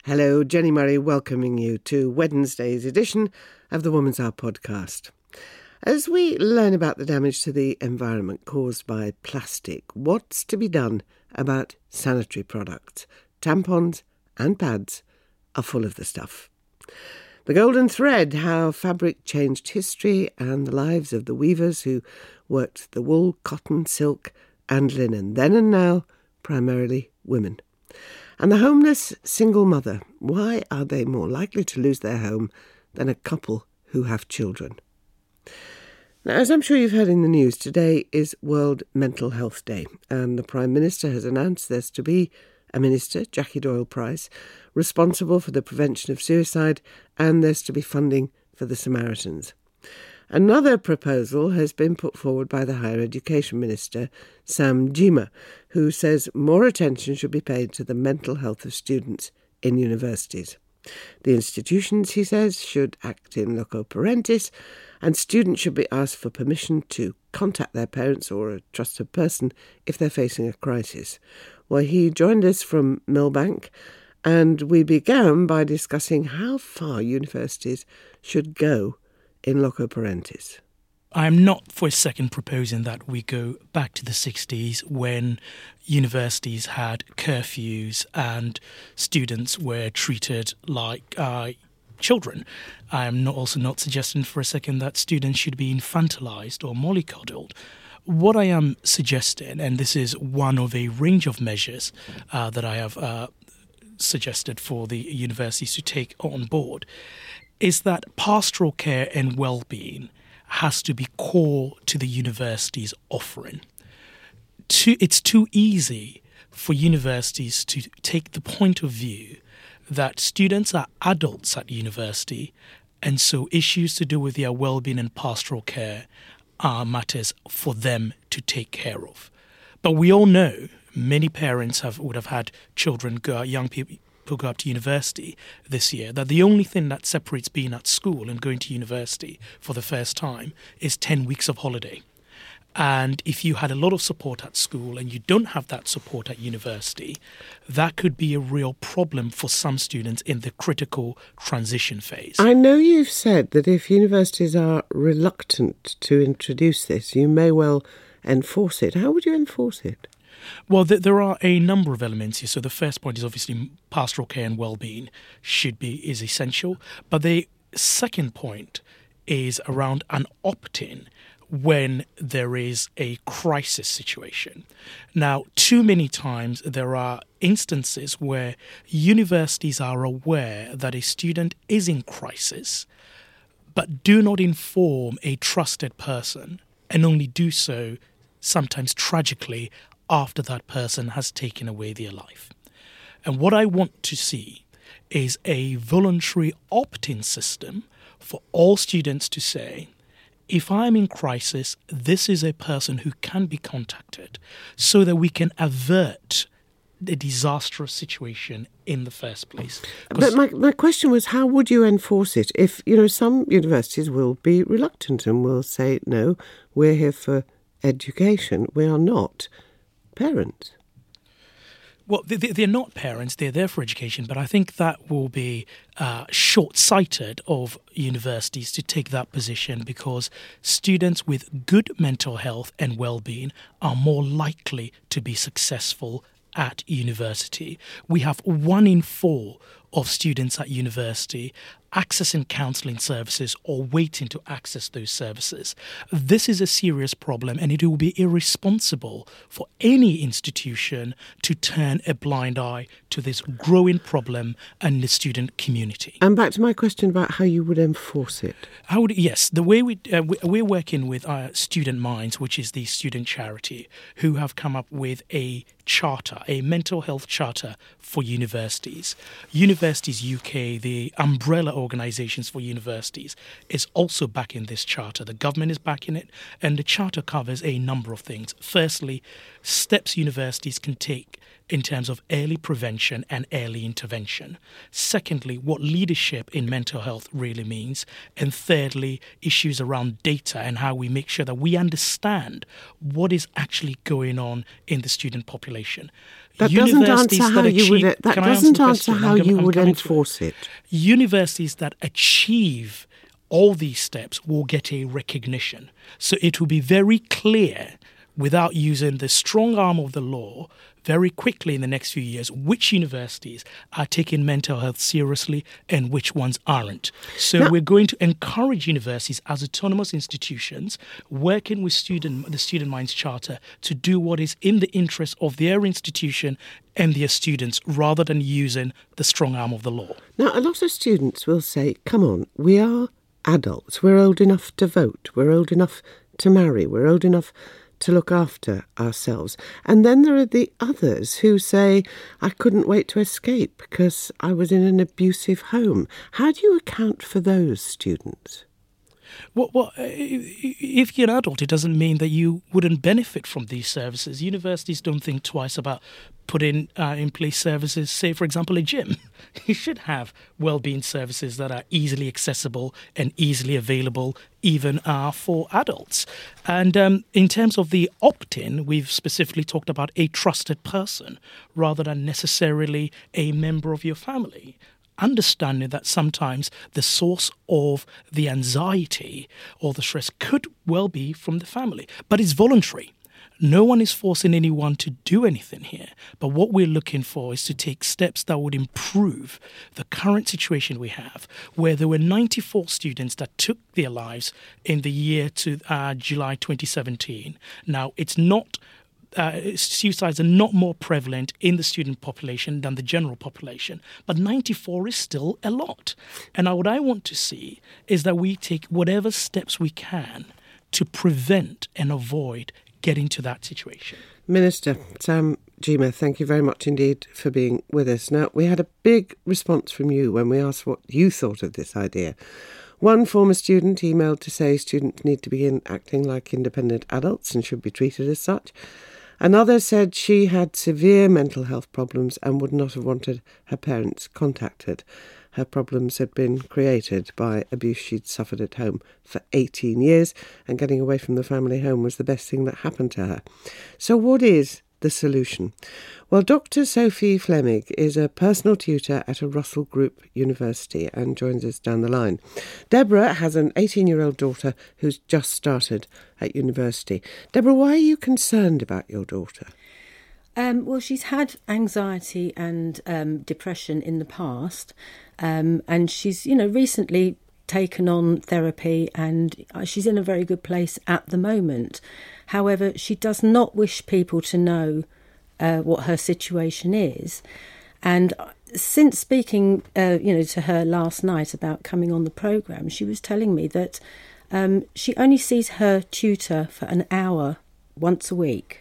Hello, Jenny Murray welcoming you to Wednesday's edition of the Woman's Hour podcast. As we learn about the damage to the environment caused by plastic, what's to be done about sanitary products? Tampons and pads are full of the stuff. The golden thread, how fabric changed history and the lives of the weavers who worked the wool, cotton, silk and linen, then and now primarily women. And the homeless single mother, why are they more likely to lose their home than a couple who have children? Now, as I'm sure you've heard in the news, today is World Mental Health Day, and the Prime Minister has announced there's to be a minister, Jackie Doyle-Price, responsible for the prevention of suicide, and there's to be funding for the Samaritans. Another proposal has been put forward by the Higher Education Minister, Sam Gyimah, who says more attention should be paid to the mental health of students in universities. The institutions, he says, should act in loco parentis, and students should be asked for permission to contact their parents or a trusted person if they're facing a crisis. Well, he joined us from Millbank, and we began by discussing how far universities should go in loco parentis. I'm not for a second proposing that we go back to the 60s when universities had curfews and students were treated like children. I'm also not suggesting for a second that students should be infantilized or mollycoddled. What I am suggesting, and this is one of a range of measures that I have suggested for the universities to take on board, is that pastoral care and well-being has to be core to the university's offering. It's too easy for universities to take the point of view that students are adults at university, and so issues to do with their well-being and pastoral care are matters for them to take care of. But we all know many parents would have had children, young people who go up to university this year, that the only thing that separates being at school and going to university for the first time is 10 weeks of holiday. And if you had a lot of support at school and you don't have that support at university, that could be a real problem for some students in the critical transition phase. I know you've said that if universities are reluctant to introduce this, you may well enforce it. How would you enforce it? Well, there are a number of elements here. So the first point is obviously pastoral care and well-being is essential. But the second point is around an opt-in when there is a crisis situation. Now, too many times there are instances where universities are aware that a student is in crisis, but do not inform a trusted person, and only do so sometimes tragically after that person has taken away their life. And what I want to see is a voluntary opt-in system for all students to say, if I'm in crisis, this is a person who can be contacted, so that we can avert the disastrous situation in the first place. But my question was, how would you enforce it? If, some universities will be reluctant and will say, no, we're here for education, we are not parents. Well, they're not parents, they're there for education, but I think that will be short-sighted of universities to take that position, because students with good mental health and well-being are more likely to be successful at university. We have 1 in 4 of students at university accessing counselling services or waiting to access those services. This is a serious problem, and it will be irresponsible for any institution to turn a blind eye to this growing problem in the student community. And back to my question about how you would enforce it. Yes, the way we're working with Student Minds, which is the student charity, who have come up with a charter, a mental health charter for universities. Universities UK, the umbrella organisations for universities, is also backing this charter. The government is backing it, and the charter covers a number of things. Firstly, steps universities can take in terms of early prevention and early intervention. Secondly, what leadership in mental health really means. And thirdly, issues around data and how we make sure that we understand what is actually going on in the student population. That doesn't answer how you would enforce it. Universities that achieve all these steps will get a recognition. So it will be very clear, without using the strong arm of the law, very quickly in the next few years, which universities are taking mental health seriously and which ones aren't. So we're going to encourage universities as autonomous institutions working with the Student Minds Charter to do what is in the interest of their institution and their students rather than using the strong arm of the law. Now, a lot of students will say, come on, we are adults, we're old enough to vote, we're old enough to marry, we're old enough to look after ourselves. And then there are the others who say, I couldn't wait to escape because I was in an abusive home. How do you account for those students? Well, if you're an adult, it doesn't mean that you wouldn't benefit from these services. Universities don't think twice about putting in place services, say, for example, a gym. You should have well-being services that are easily accessible and easily available, even for adults. And in terms of the opt-in, we've specifically talked about a trusted person rather than necessarily a member of your family. Understanding that sometimes the source of the anxiety or the stress could well be from the family, but it's voluntary. No one is forcing anyone to do anything here, but what we're looking for is to take steps that would improve the current situation we have, where there were 94 students that took their lives in the year to July 2017. Now, it's not suicides are not more prevalent in the student population than the general population, but 94 is still a lot. And what I want to see is that we take whatever steps we can to prevent and avoid getting to that situation. Minister Sam Gyimah, thank you very much indeed for being with us. Now, we had a big response from you when we asked what you thought of this idea. One former student emailed to say students need to begin acting like independent adults and should be treated as such. Another said she had severe mental health problems and would not have wanted her parents contacted. Her problems had been created by abuse she'd suffered at home for 18 years, and getting away from the family home was the best thing that happened to her. So what is the solution? Well, Dr. Sophie Fleming is a personal tutor at a Russell Group University and joins us down the line. Deborah has an 18-year-old daughter who's just started at university. Deborah, why are you concerned about your daughter? Well, she's had anxiety and depression in the past, and she's, recently taken on therapy, and she's in a very good place at the moment. However, she does not wish people to know what her situation is. And since speaking, to her last night about coming on the programme, she was telling me that she only sees her tutor for an hour once a week.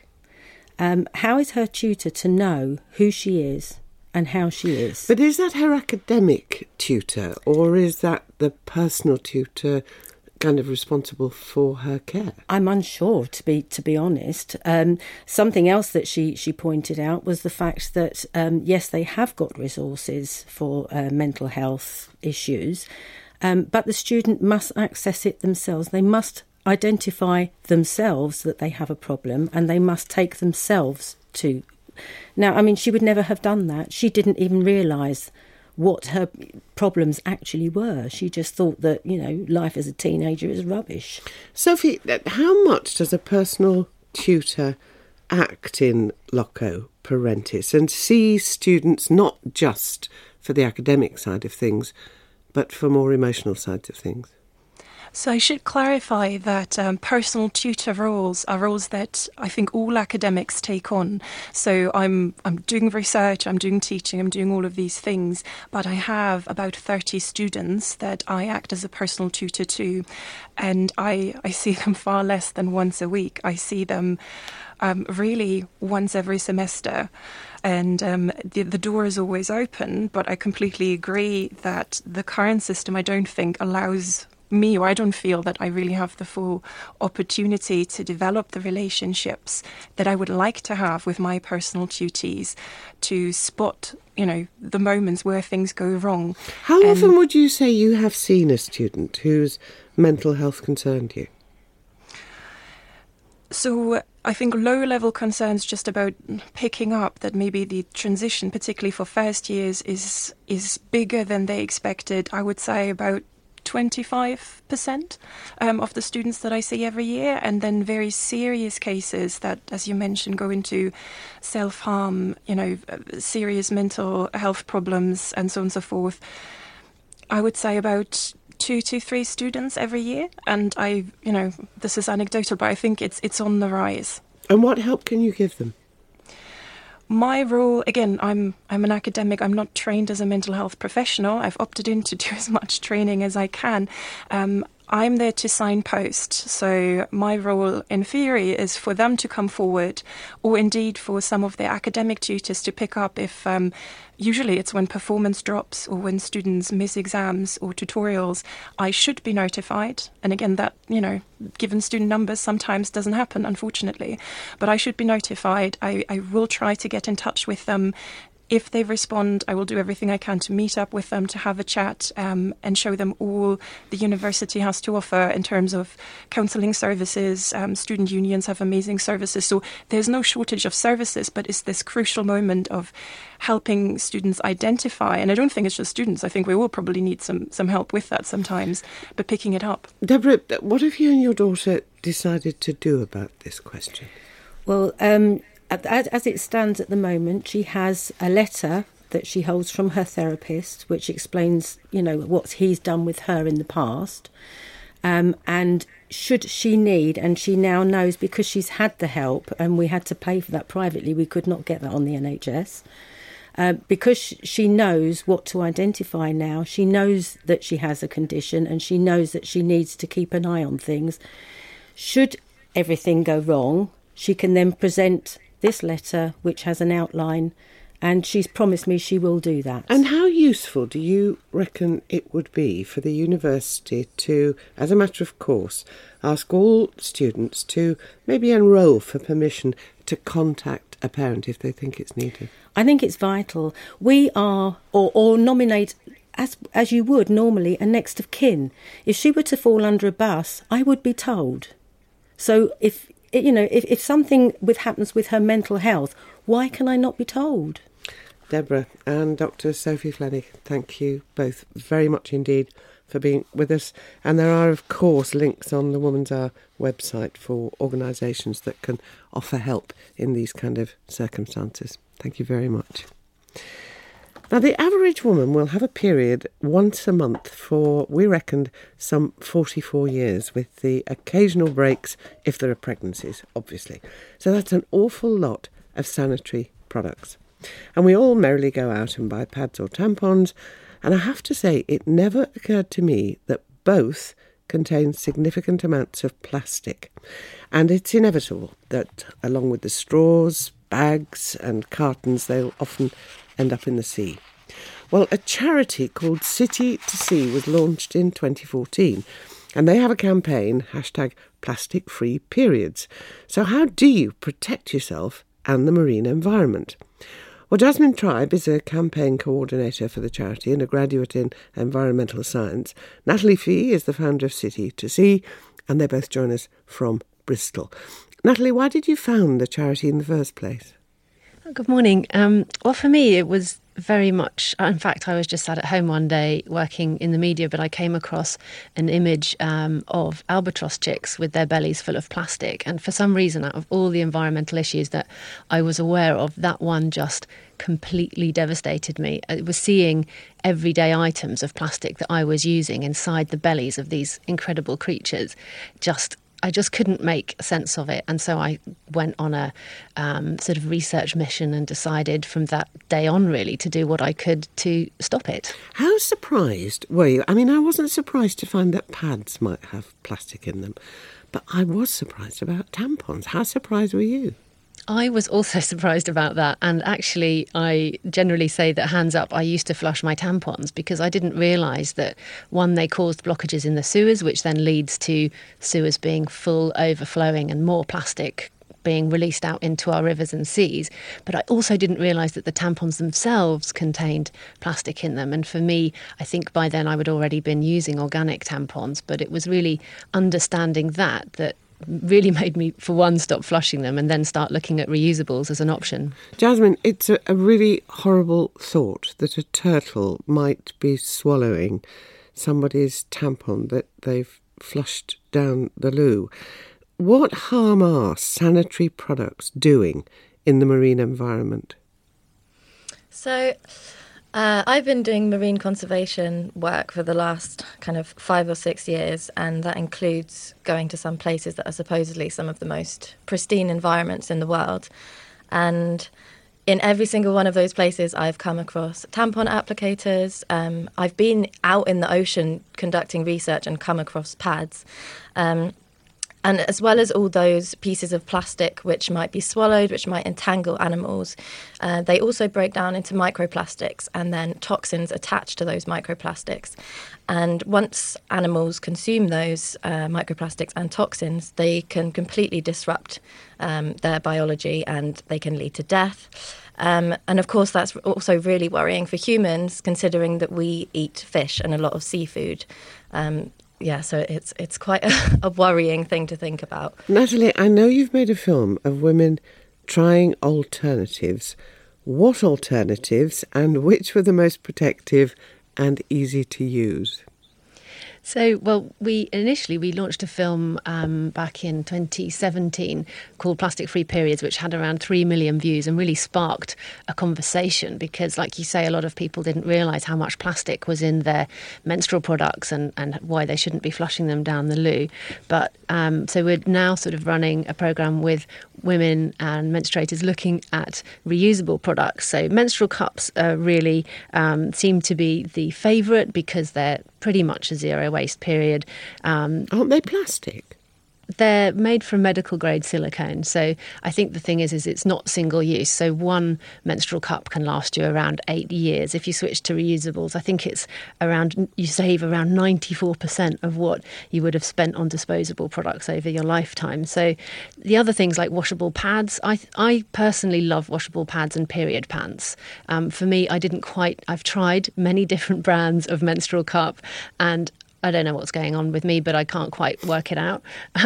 How is her tutor to know who she is and how she is? But is that her academic tutor, or is that the personal tutor kind of responsible for her care? I'm unsure, to be honest. Something else that she pointed out was the fact that, yes, they have got resources for mental health issues, but the student must access it themselves. They must identify themselves that they have a problem, and they must take themselves to. Now, I mean, she would never have done that. She didn't even realise what her problems actually were. She just thought that, life as a teenager is rubbish. Sophie, how much does a personal tutor act in loco parentis and see students not just for the academic side of things, but for more emotional sides of things? So I should clarify that personal tutor roles are roles that I think all academics take on. So I'm doing research, I'm doing teaching, I'm doing all of these things, but I have about 30 students that I act as a personal tutor to, and I see them far less than once a week. I see them really once every semester. And the door is always open, but I completely agree that the current system, I don't think, allows me, or I don't feel that I really have the full opportunity to develop the relationships that I would like to have with my personal tutees, to spot, the moments where things go wrong. How often would you say you have seen a student whose mental health concerned you? So I think low-level concerns just about picking up that maybe the transition, particularly for first years, is bigger than they expected. I would say about 25% of the students that I see every year, and then very serious cases that, as you mentioned, go into self-harm, serious mental health problems, and so on and so forth. I would say about 2 to 3 students every year, and this is anecdotal, but I think it's on the rise. And what help can you give them? My role, again, I'm an academic. I'm not trained as a mental health professional. I've opted in to do as much training as I can. I'm there to signpost. So my role, in theory, is for them to come forward, or indeed for some of their academic tutors to pick up if usually it's when performance drops or when students miss exams or tutorials. I should be notified. And again, that, given student numbers, sometimes doesn't happen, unfortunately. But I should be notified. I will try to get in touch with them. If they respond, I will do everything I can to meet up with them, to have a chat, and show them all the university has to offer in terms of counselling services. Student unions have amazing services. So there's no shortage of services, but it's this crucial moment of helping students identify. And I don't think it's just students. I think we all probably need some help with that sometimes, but picking it up. Deborah, what have you and your daughter decided to do about this question? Well, as it stands at the moment, she has a letter that she holds from her therapist, which explains, what he's done with her in the past. And should she need, and she now knows because she's had the help, and we had to pay for that privately, we could not get that on the NHS. Because she knows what to identify now, she knows that she has a condition, and she knows that she needs to keep an eye on things. Should everything go wrong, she can then present this letter, which has an outline, and she's promised me she will do that. And how useful do you reckon it would be for the university to, as a matter of course, ask all students to maybe enrol for permission to contact a parent if they think it's needed? I think it's vital. We are, or nominate, as you would normally, a next of kin. If she were to fall under a bus, I would be told. So if something happens with her mental health, why can I not be told? Deborah and Dr. Sophie Flennick, thank you both very much indeed for being with us. And there are, of course, links on the Woman's Hour website for organisations that can offer help in these kind of circumstances. Thank you very much. Now, the average woman will have a period once a month for, we reckoned, some 44 years, with the occasional breaks if there are pregnancies, obviously. So that's an awful lot of sanitary products. And we all merrily go out and buy pads or tampons, and I have to say it never occurred to me that both contain significant amounts of plastic. And it's inevitable that, along with the straws, bags and cartons, they'll often end up in the sea. Well, a charity called City to Sea was launched in 2014, and they have a campaign, #PlasticFreePeriods. So how do you protect yourself and the marine environment? Well, Jasmine Tribe is a campaign coordinator for the charity and a graduate in environmental science. Natalie Fee is the founder of City to Sea, and they both join us from Bristol. Natalie, why did you found the charity in the first place? Good morning. Well, for me, it was very much, in fact, I was just sat at home one day working in the media, but I came across an image of albatross chicks with their bellies full of plastic. And for some reason, out of all the environmental issues that I was aware of, that one just completely devastated me. I was seeing everyday items of plastic that I was using inside the bellies of these incredible creatures. I just couldn't make sense of it. And so I went on a sort of research mission and decided from that day on, really, to do what I could to stop it. How surprised were you? I mean, I wasn't surprised to find that pads might have plastic in them, but I was surprised about tampons. How surprised were you? I was also surprised about that, and actually I generally say that, hands up, I used to flush my tampons because I didn't realise that, one, they caused blockages in the sewers, which then leads to sewers being full, overflowing, and more plastic being released out into our rivers and seas. But I also didn't realise that the tampons themselves contained plastic in them. And for me, I think by then I would already been using organic tampons, but it was really understanding that really made me, for one, stop flushing them and then start looking at reusables as an option. Jasmine, it's a really horrible thought that a turtle might be swallowing somebody's tampon that they've flushed down the loo. What harm are sanitary products doing in the marine environment? So I've been doing marine conservation work for the last kind of 5 or 6 years, and that includes going to some places that are supposedly some of the most pristine environments in the world. And in every single one of those places, I've come across tampon applicators. I've been out in the ocean conducting research and come across pads. And as well as all those pieces of plastic which might be swallowed, which might entangle animals, they also break down into microplastics and then toxins attached to those microplastics. And once animals consume those microplastics and toxins, they can completely disrupt their biology and they can lead to death. And of course, that's also really worrying for humans, considering that we eat fish and a lot of seafood. So it's quite a worrying thing to think about. Natalie, I know you've made a film of women trying alternatives. What alternatives and which were the most protective and easy to use? So, well, we launched a film back in 2017 called Plastic Free Periods, which had around 3 million views and really sparked a conversation because, like you say, a lot of people didn't realise how much plastic was in their menstrual products and why they shouldn't be flushing them down the loo. But so we're now sort of running a programme with women and menstruators looking at reusable products. So menstrual cups really seem to be the favourite because they're pretty much a zero waste period. Aren't they plastic? They're made from medical grade silicone. So I think the thing is it's not single use. So one menstrual cup can last you around 8 years. If you switch to reusables, I think it's you save around 94% of what you would have spent on disposable products over your lifetime. So the other things like washable pads, I personally love washable pads and period pants. For me, I've tried many different brands of menstrual cup and I don't know what's going on with me, but I can't quite work it out.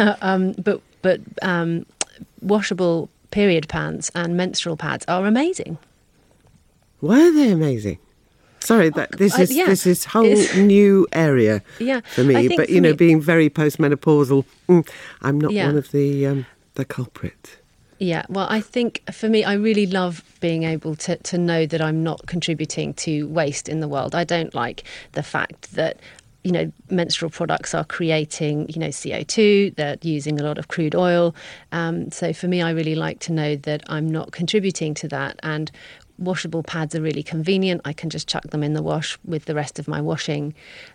But washable period pants and menstrual pads are amazing. Why are they amazing? Sorry, this is whole new area for me. But being very postmenopausal, I'm not one of the culprits. Yeah, well, I think for me, I really love being able to know that I'm not contributing to waste in the world. I don't like the fact that menstrual products are creating, CO2, they're using a lot of crude oil. So for me, I really like to know that I'm not contributing to that. And washable pads are really convenient. I can just chuck them in the wash with the rest of my washing.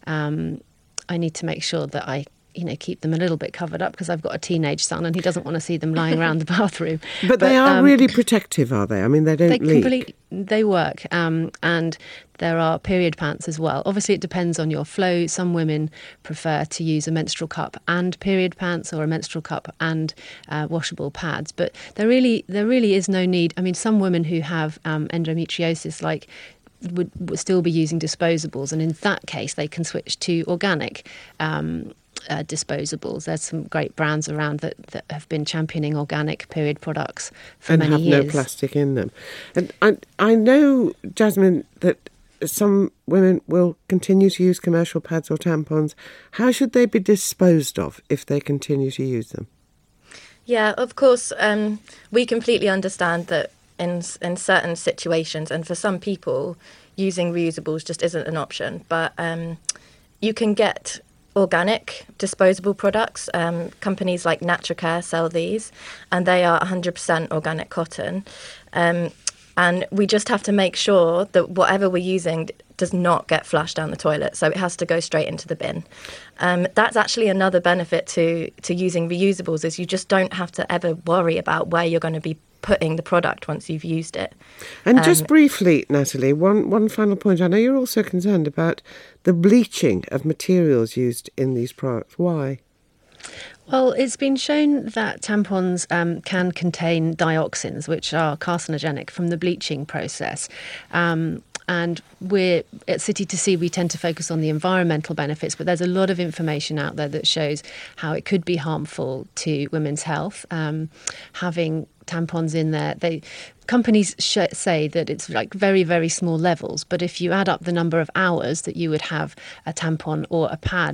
I need to make sure that I keep them a little bit covered up because I've got a teenage son and he doesn't want to see them lying around the bathroom. But they are really protective, are they? I mean, they don't leak. They work. And there are period pants as well. Obviously, it depends on your flow. Some women prefer to use a menstrual cup and period pants or a menstrual cup and washable pads. But there really is no need. I mean, some women who have endometriosis, would still be using disposables. And in that case, they can switch to organic disposables. There's some great brands around that have been championing organic period products for many years. And have no plastic in them. And I know, Jasmine, that some women will continue to use commercial pads or tampons. How should they be disposed of if they continue to use them? Yeah, of course, we completely understand that in certain situations and for some people, using reusables just isn't an option. But you can get organic disposable products. Companies like Natracare sell these and they are 100% organic cotton. And we just have to make sure that whatever we're using does not get flushed down the toilet. So it has to go straight into the bin. That's actually another benefit to using reusables is you just don't have to ever worry about where you're going to be putting the product once you've used it. And just briefly, Natalie, one final point. I know you're also concerned about the bleaching of materials used in these products. Why? Well, it's been shown that tampons can contain dioxins, which are carcinogenic from the bleaching process. And And we're at City to See, we tend to focus on the environmental benefits, but there's a lot of information out there that shows how it could be harmful to women's health. Having tampons in there, companies say that it's like very, very small levels, but if you add up the number of hours that you would have a tampon or a pad,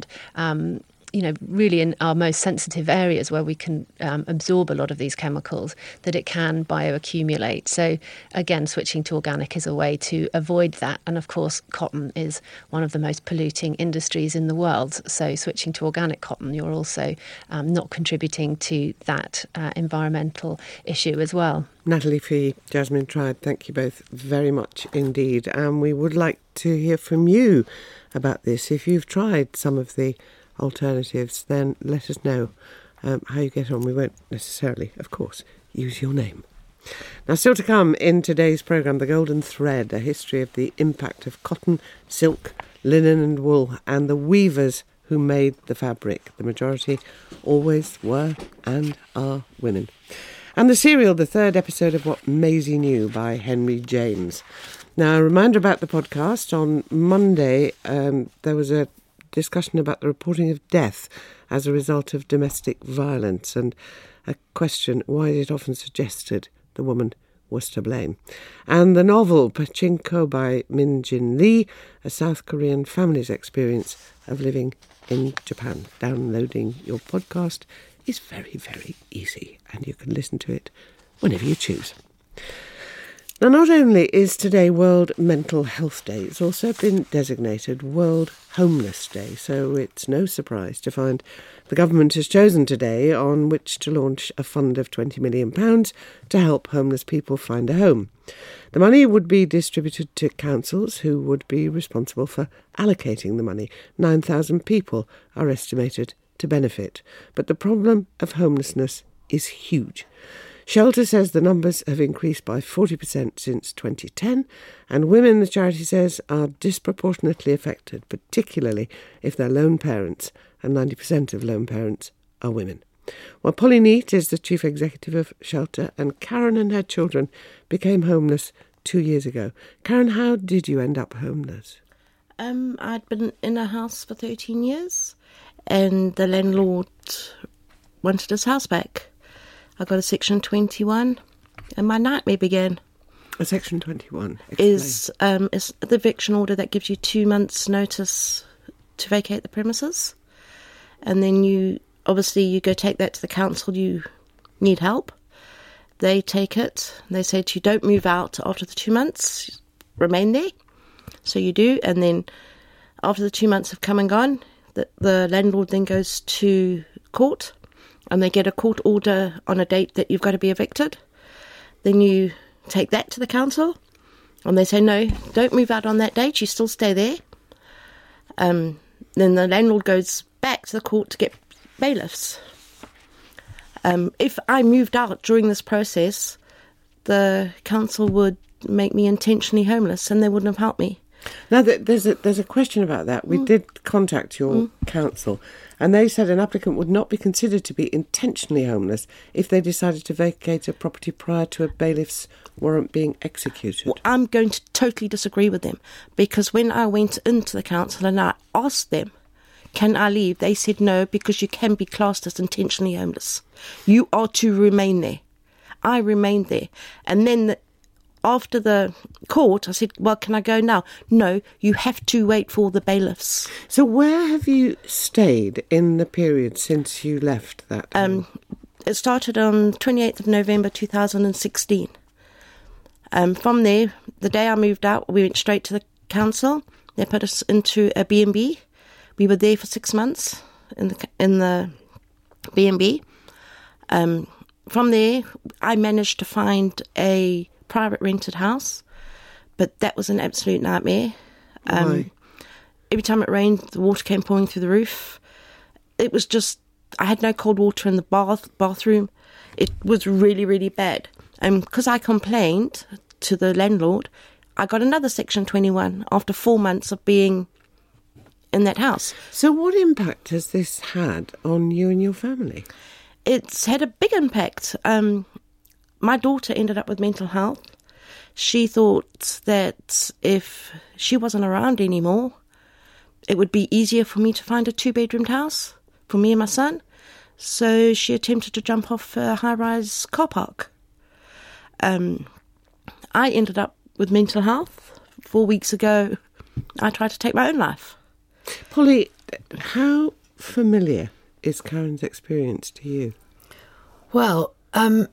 really in our most sensitive areas where we can absorb a lot of these chemicals, that it can bioaccumulate. So again, switching to organic is a way to avoid that. And of course, cotton is one of the most polluting industries in the world. So switching to organic cotton, you're also not contributing to that environmental issue as well. Natalie Fee, Jasmine Tribe, thank you both very much indeed. And we would like to hear from you about this. If you've tried some of the alternatives, then let us know how you get on. We won't necessarily, of course, use your name. Now, still to come in today's programme, The Golden Thread, a history of the impact of cotton, silk, linen and wool, and the weavers who made the fabric. The majority always were and are women. And the serial, the third episode of What Maisie Knew by Henry James. Now, a reminder about the podcast. On Monday, there was a discussion about the reporting of death as a result of domestic violence, and a question, why is it often suggested the woman was to blame? And the novel Pachinko by Min Jin Lee, a South Korean family's experience of living in Japan. Downloading your podcast is very, very easy, and you can listen to it whenever you choose. Now, not only is today World Mental Health Day, it's also been designated World Homeless Day, so it's no surprise to find the government has chosen today on which to launch a fund of £20 million to help homeless people find a home. The money would be distributed to councils who would be responsible for allocating the money. 9,000 people are estimated to benefit, but the problem of homelessness is huge. Shelter says the numbers have increased by 40% since 2010, and women, the charity says, are disproportionately affected, particularly if they're lone parents, and 90% of lone parents are women. Well, Polly Neate is the chief executive of Shelter, and Karen and her children became homeless 2 years ago. Karen, how did you end up homeless? I'd been in a house for 13 years, and the landlord wanted his house back. I got a Section 21, and my nightmare began. A Section 21? Is the eviction order that gives you 2 months' notice to vacate the premises. And then you go take that to the council, you need help. They take it, they say to you, don't move out after the 2 months, remain there. So you do, and then after the 2 months have come and gone, the landlord then goes to court, and they get a court order on a date that you've got to be evicted. Then you take that to the council, and they say, no, don't move out on that date, you still stay there. Then the landlord goes back to the court to get bailiffs. If I moved out during this process, the council would make me intentionally homeless, and they wouldn't have helped me. Now, there's a question about that. We did contact your council, and they said an applicant would not be considered to be intentionally homeless if they decided to vacate a property prior to a bailiff's warrant being executed. Well, I'm going to totally disagree with them, because when I went into the council and I asked them, can I leave? They said no, because you can be classed as intentionally homeless. You are to remain there. I remained there. And then after the court, I said, well, can I go now? No, you have to wait for the bailiffs. So where have you stayed in the period since you left that home? It started on 28th of November 2016. From there, the day I moved out, we went straight to the council. They put us into a B&B. We were there for 6 months in the B&B. From there, I managed to find a private rented house, but that was an absolute nightmare. Why? Every time it rained, the water came pouring through the roof. It was just, I had no cold water in the bathroom. It was really, really bad. And because I complained to the landlord, I got another Section 21 after 4 months of being in that house. So what impact has this had on you and your family? It's had a big impact. My daughter ended up with mental health. She thought that if she wasn't around anymore, it would be easier for me to find a 2-bedroomed house for me and my son. So she attempted to jump off a high-rise car park. I ended up with mental health. 4 weeks ago, I tried to take my own life. Polly, how familiar is Karen's experience to you? Well, I'm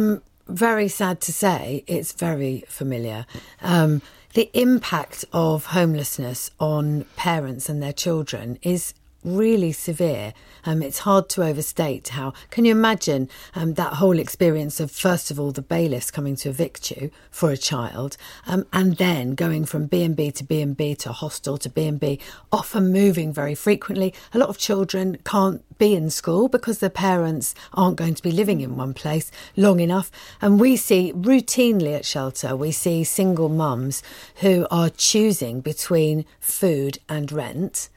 very sad to say it's very familiar. The impact of homelessness on parents and their children is really severe. It's hard to overstate how. Can you imagine that whole experience of, first of all, the bailiffs coming to evict you for a child, and then going from B&B to B&B to hostel to B&B, often moving very frequently. A lot of children can't be in school because their parents aren't going to be living in one place long enough. And we see routinely at shelter, we see single mums who are choosing between food and rent.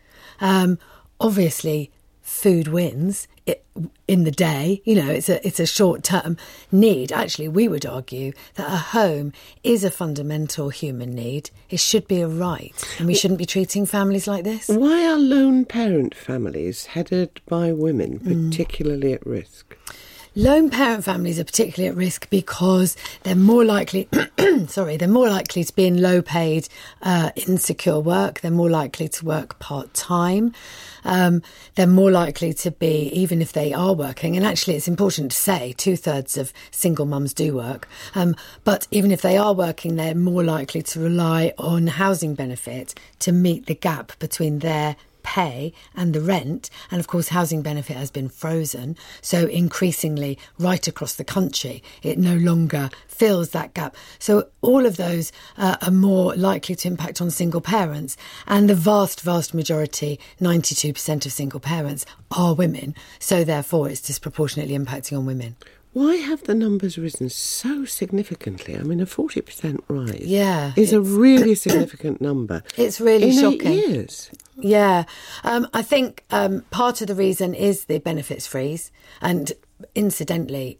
Obviously, food wins in the day. You know, it's a short-term need. Actually, we would argue that a home is a fundamental human need. It should be a right, and we shouldn't be treating families like this. Why are lone parent families headed by women particularly at risk? Lone parent families are particularly at risk because they're more likely, they're more likely to be in low-paid, insecure work. They're more likely to work part-time. They're more likely to be, even if they are working, and actually it's important to say 2/3 of single mums do work, but even if they are working, they're more likely to rely on housing benefit to meet the gap between their pay and the rent. And of course, housing benefit has been frozen. So increasingly right across the country, it no longer fills that gap. So all of those are more likely to impact on single parents. And the vast, vast majority, 92% of single parents are women. So therefore, it's disproportionately impacting on women. Why have the numbers risen so significantly? I mean, a 40% rise is a really significant number. It's really shocking. In 8 years. Yeah. I think part of the reason is the benefits freeze. And incidentally,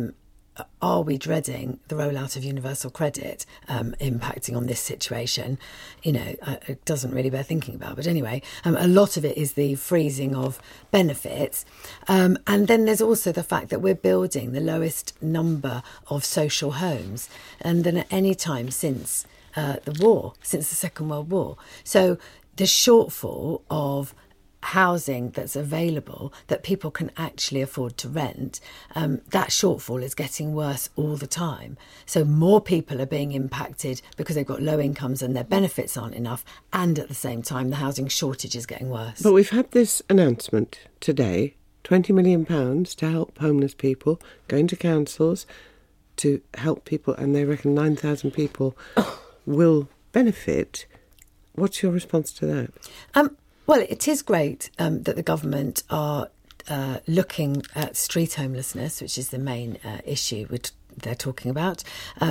are we dreading the rollout of universal credit impacting on this situation? You know, it doesn't really bear thinking about. But anyway, a lot of it is the freezing of benefits. And then there's also the fact that we're building the lowest number of social homes than at any time since the war, since the Second World War. So the shortfall of housing that's available that people can actually afford to rent, that shortfall is getting worse all the time. So more people are being impacted because they've got low incomes and their benefits aren't enough, and at the same time the housing shortage is getting worse. But we've had this announcement today, £20 million to help homeless people, going to councils to help people, and they reckon 9,000 people will benefit. What's your response to that? Well, it is great that the government are looking at street homelessness, which is the main issue they're talking about.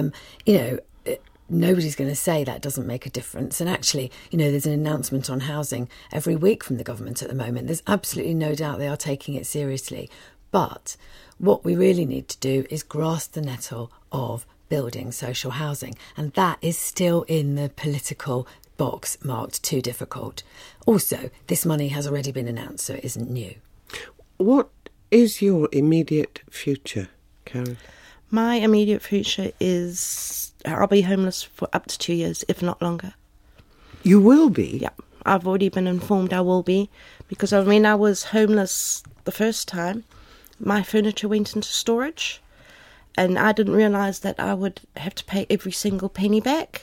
Nobody's going to say that doesn't make a difference. And actually, there's an announcement on housing every week from the government at the moment. There's absolutely no doubt they are taking it seriously. But what we really need to do is grasp the nettle of building social housing. And that is still in the political box marked too difficult. Also, this money has already been announced, so it isn't new. What is your immediate future, Karen? My immediate future is I'll be homeless for up to 2 years, if not longer. You will be? Yeah, I've already been informed I will be, because when I was homeless the first time, my furniture went into storage, and I didn't realise that I would have to pay every single penny back.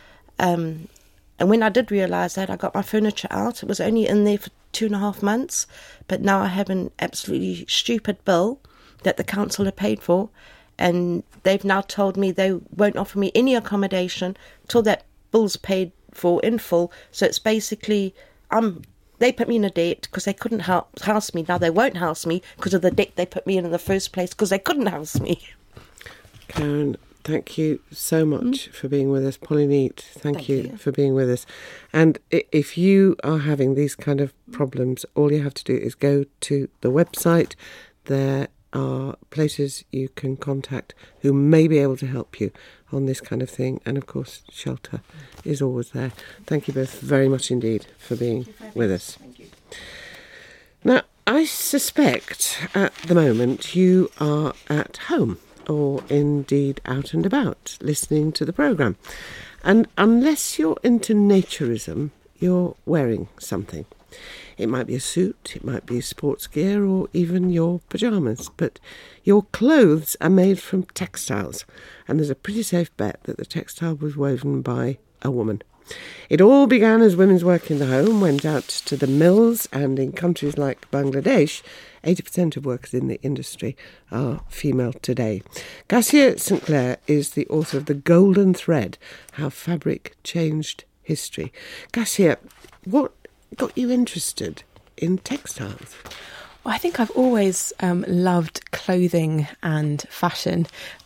And when I did realise that, I got my furniture out. It was only in there for 2.5 months, but now I have an absolutely stupid bill that the council had paid for, and they've now told me they won't offer me any accommodation till that bill's paid for in full. So it's basically, they put me in a debt because they couldn't house me. Now they won't house me because of the debt they put me in the first place because they couldn't house me. Karen, thank you so much for being with us. Polly Neate, thank you for being with us. And if you are having these kind of problems, all you have to do is go to the website. There are places you can contact who may be able to help you on this kind of thing. And of course, shelter is always there. Thank you both very much indeed for being with us. Thank you. Now, I suspect at the moment you are at home or indeed out and about listening to the programme. And unless you're into naturism, you're wearing something. It might be a suit, it might be sports gear, or even your pyjamas. But your clothes are made from textiles, and there's a pretty safe bet that the textile was woven by a woman. It all began as women's work in the home went out to the mills, and in countries like Bangladesh, 80% of workers in the industry are female today. Gassia St. Clair is the author of The Golden Thread, How Fabric Changed History. Gassia, what got you interested in textiles? Well, I think I've always loved clothing and fashion.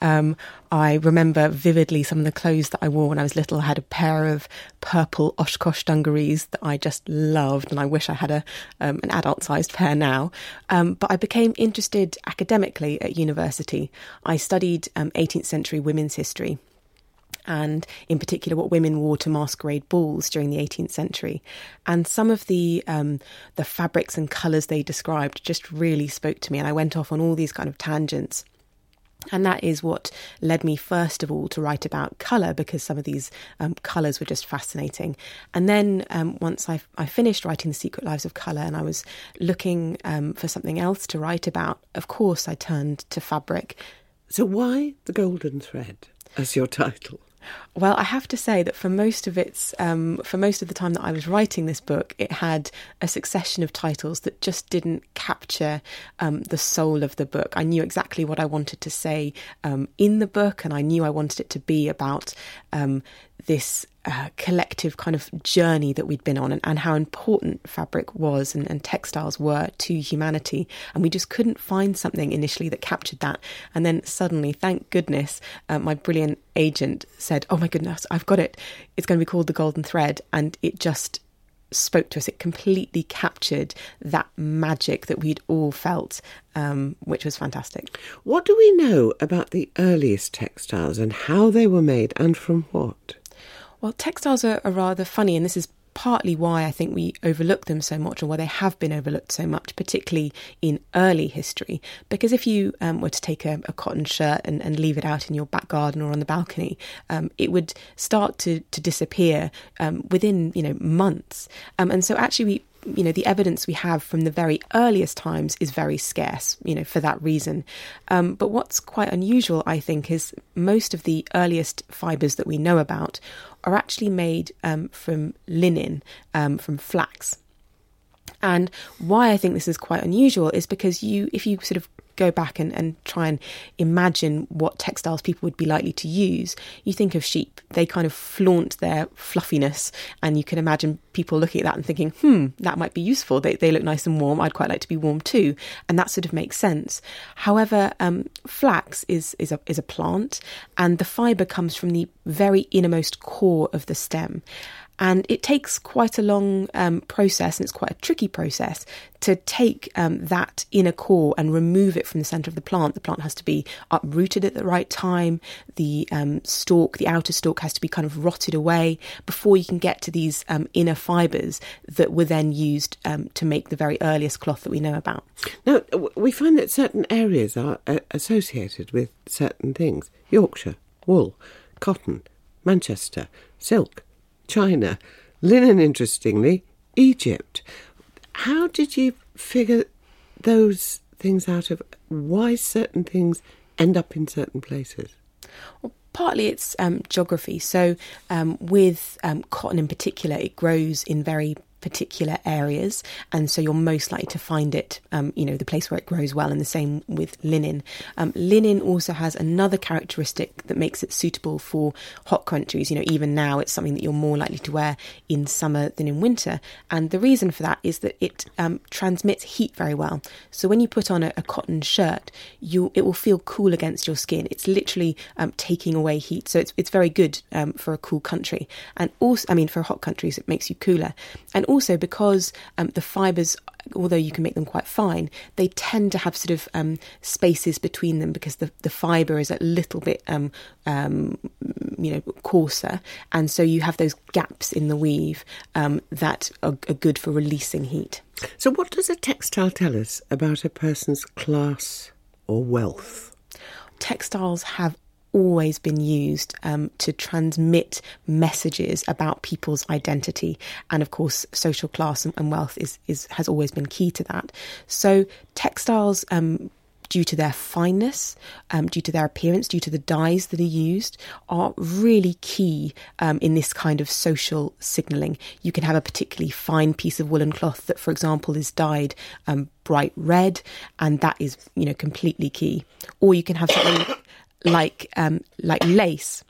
I remember vividly some of the clothes that I wore when I was little. I had a pair of purple Oshkosh dungarees that I just loved, and I wish I had an adult-sized pair now. But I became interested academically at university. I studied 18th century women's history, and in particular what women wore to masquerade balls during the 18th century. And some of the fabrics and colours they described just really spoke to me, and I went off on all these kind of tangents. And that is what led me first of all to write about colour, because some of these colours were just fascinating. And then once I finished writing The Secret Lives of Colour and I was looking for something else to write about, of course I turned to fabric. So why The Golden Thread as your title? Well, I have to say that for most of the time that I was writing this book, it had a succession of titles that just didn't capture the soul of the book. I knew exactly what I wanted to say in the book, and I knew I wanted it to be about this collective kind of journey that we'd been on, and how important fabric was and textiles were to humanity. And we just couldn't find something initially that captured that. And then suddenly, thank goodness, my brilliant agent said, "Oh my goodness, I've got it. It's going to be called The Golden Thread." And it just spoke to us. It completely captured that magic that we'd all felt, which was fantastic. What do we know about the earliest textiles and how they were made and from what? Well, textiles are rather funny, and this is partly why I think we overlook them so much, or why they have been overlooked so much, particularly in early history. Because if you were to take a cotton shirt and leave it out in your back garden or on the balcony, it would start to disappear within months. And so actually the evidence we have from the very earliest times is very scarce, for that reason. But what's quite unusual, I think, is most of the earliest fibres that we know about are actually made from linen, from flax. And why I think this is quite unusual is because if you sort of go back and try and imagine what textiles people would be likely to use, you think of sheep. They kind of flaunt their fluffiness, and you can imagine people looking at that and thinking, that might be useful. They look nice and warm. I'd quite like to be warm too. And that sort of makes sense. However, flax is a plant, and the fibre comes from the very innermost core of the stem. And it takes quite a long process, and it's quite a tricky process to take that inner core and remove it from the centre of the plant. The plant has to be uprooted at the right time. The stalk, the outer stalk, has to be kind of rotted away before you can get to these inner fibres that were then used to make the very earliest cloth that we know about. Now, we find that certain areas are associated with certain things. Yorkshire, wool, cotton, Manchester, silk, China, linen, interestingly, Egypt. How did you figure those things out of why certain things end up in certain places? Well, partly it's geography. So with cotton in particular, it grows in very particular areas, and so you're most likely to find it the place where it grows well, and the same with linen. Linen also has another characteristic that makes it suitable for hot countries. Even now it's something that you're more likely to wear in summer than in winter, and the reason for that is that it transmits heat very well. So when you put on a cotton shirt, it will feel cool against your skin. It's literally taking away heat, so it's very good for a cool country, and also for hot countries it makes you cooler. And also because the fibres, although you can make them quite fine, they tend to have sort of spaces between them because the fibre is a little bit coarser, and so you have those gaps in the weave that are good for releasing heat. So what does a textile tell us about a person's class or wealth? Textiles have always been used to transmit messages about people's identity, and of course social class and wealth has always been key to that. So textiles, due to their fineness, due to their appearance, due to the dyes that are used, are really key in this kind of social signalling. You can have a particularly fine piece of woolen cloth that, for example, is dyed bright red, and that is, completely key. Or you can have something like lace.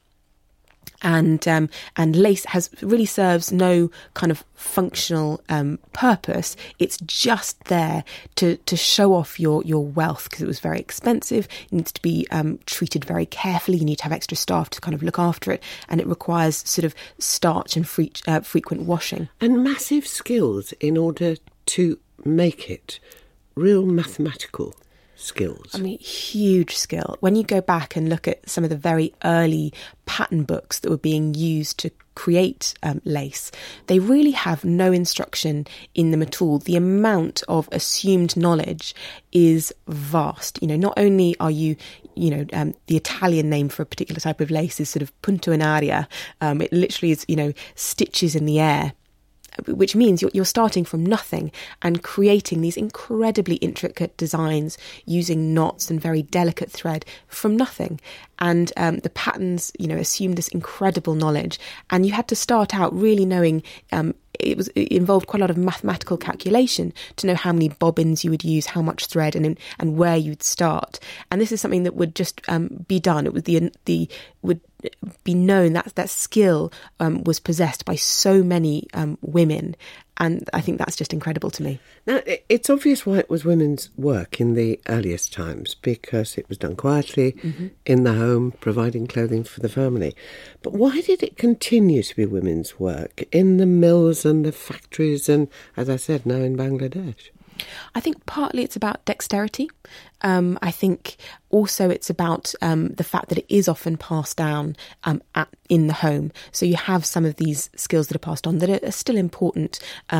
And lace really serves no kind of functional purpose. It's just there to show off your wealth, because it was very expensive. It needs to be treated very carefully. You need to have extra staff to kind of look after it, and it requires sort of starch and frequent washing. And massive skills in order to make it. Real mathematical skills. I mean, huge skill. When you go back and look at some of the very early pattern books that were being used to create lace, they really have no instruction in them at all. The amount of assumed knowledge is vast. Not only are you, the Italian name for a particular type of lace is sort of punto in aria. It literally is, stitches in the air, which means you're starting from nothing and creating these incredibly intricate designs using knots and very delicate thread from nothing. And the patterns, assumed this incredible knowledge. And you had to start out really knowing it involved quite a lot of mathematical calculation to know how many bobbins you would use, how much thread, and where you'd start. And this is something that would just be done. It would would be known that skill was possessed by so many women, and I think that's just incredible to me. Now, it's obvious why it was women's work in the earliest times, because it was done quietly, in the home, providing clothing for the family. But why did it continue to be women's work in the mills and the factories and, as I said, now in Bangladesh? I think partly it's about dexterity. I think also it's about the fact that it is often passed down in the home. So you have some of these skills that are passed on that are still important,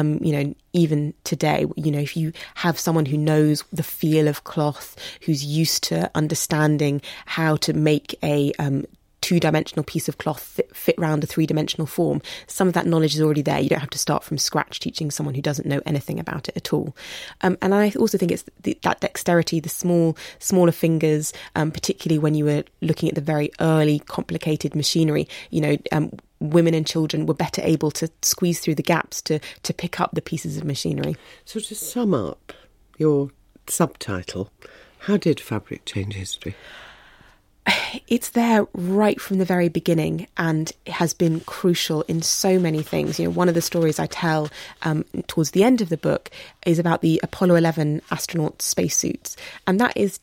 even today. If you have someone who knows the feel of cloth, who's used to understanding how to make a two-dimensional piece of cloth fit round a three-dimensional form, some of that knowledge is already there. You don't have to start from scratch teaching someone who doesn't know anything about it at all. And I also think it's that dexterity, the smaller fingers, particularly when you were looking at the very early complicated machinery, women and children were better able to squeeze through the gaps to pick up the pieces of machinery. So to sum up your subtitle, how did fabric change history? It's there right from the very beginning, and it has been crucial in so many things. One of the stories I tell towards the end of the book is about the Apollo 11 astronaut spacesuits, and that is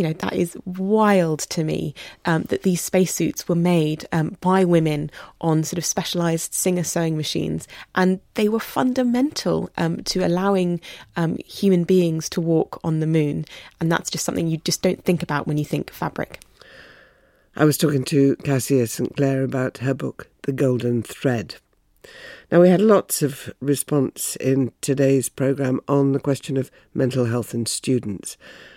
wild to me, that these spacesuits were made by women on sort of specialised Singer sewing machines, and they were fundamental to allowing human beings to walk on the moon. And that's just something you just don't think about when you think fabric. I was talking to Cassia St Clair about her book, The Golden Thread. Now, we had lots of response in today's programme on the question of mental health in students.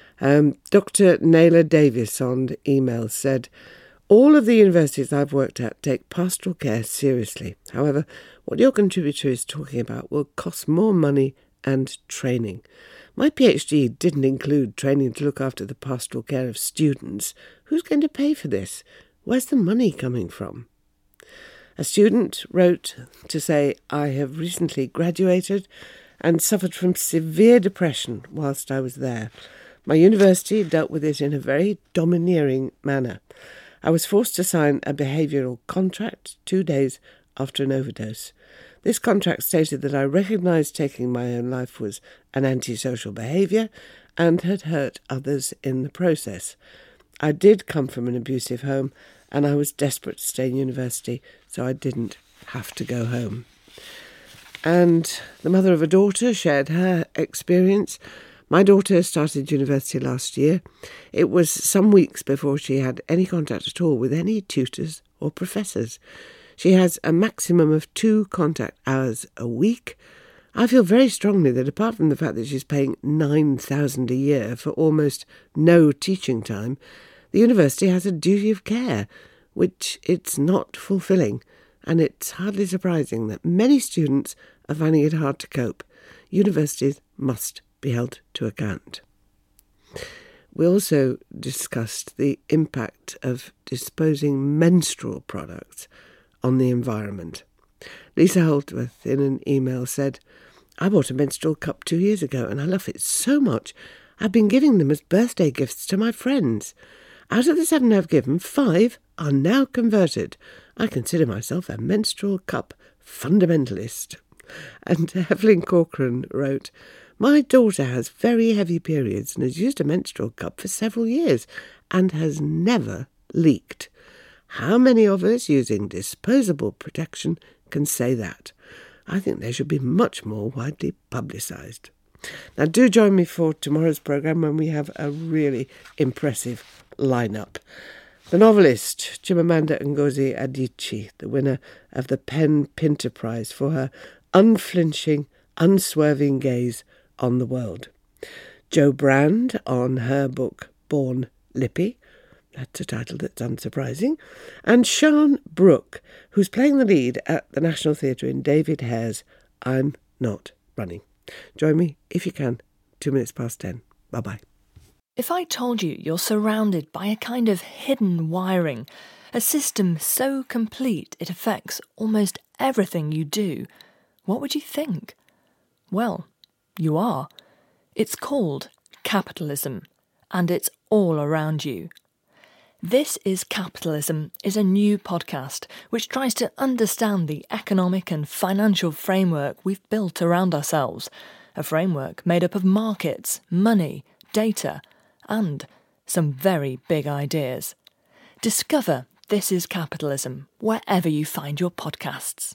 Dr. Naila Davis on email said, all of the universities I've worked at take pastoral care seriously. However, what your contributor is talking about will cost more money and training. My PhD didn't include training to look after the pastoral care of students. Who's going to pay for this? Where's the money coming from? A student wrote to say, I have recently graduated and suffered from severe depression whilst I was there. My university dealt with it in a very domineering manner. I was forced to sign a behavioural contract 2 days after an overdose. This contract stated that I recognised taking my own life was an antisocial behaviour and had hurt others in the process. I did come from an abusive home and I was desperate to stay in university, so I didn't have to go home. And the mother of a daughter shared her experience. My daughter started university last year. It was some weeks before she had any contact at all with any tutors or professors. She has a maximum of 2 contact hours a week. I feel very strongly that apart from the fact that she's paying $9,000 a year for almost no teaching time, the university has a duty of care, which it's not fulfilling. And it's hardly surprising that many students are finding it hard to cope. Universities must be held to account. We also discussed the impact of disposing menstrual products on the environment. Lisa Holdsworth, in an email, said, "I bought a menstrual cup 2 years ago and I love it so much. I've been giving them as birthday gifts to my friends. Out of the 7 I've given, 5 are now converted. I consider myself a menstrual cup fundamentalist." And Evelyn Corcoran wrote, "My daughter has very heavy periods and has used a menstrual cup for several years and has never leaked. How many of us using disposable protection can say that? I think they should be much more widely publicised." Now do join me for tomorrow's programme when we have a really impressive lineup. The novelist Chimamanda Ngozi Adichie, the winner of the PEN Pinter Prize for her unflinching, unswerving gaze on the world. Jo Brand on her book Born Lippy. That's a title that's unsurprising. And Sian Brooke, who's playing the lead at the National Theatre in David Hare's I'm Not Running. Join me, if you can, 10:02. Bye-bye. If I told you you're surrounded by a kind of hidden wiring, a system so complete it affects almost everything you do, what would you think? Well, you are. It's called capitalism, and it's all around you. This is Capitalism is a new podcast which tries to understand the economic and financial framework we've built around ourselves, a framework made up of markets, money, data, and some very big ideas. Discover This is Capitalism wherever you find your podcasts.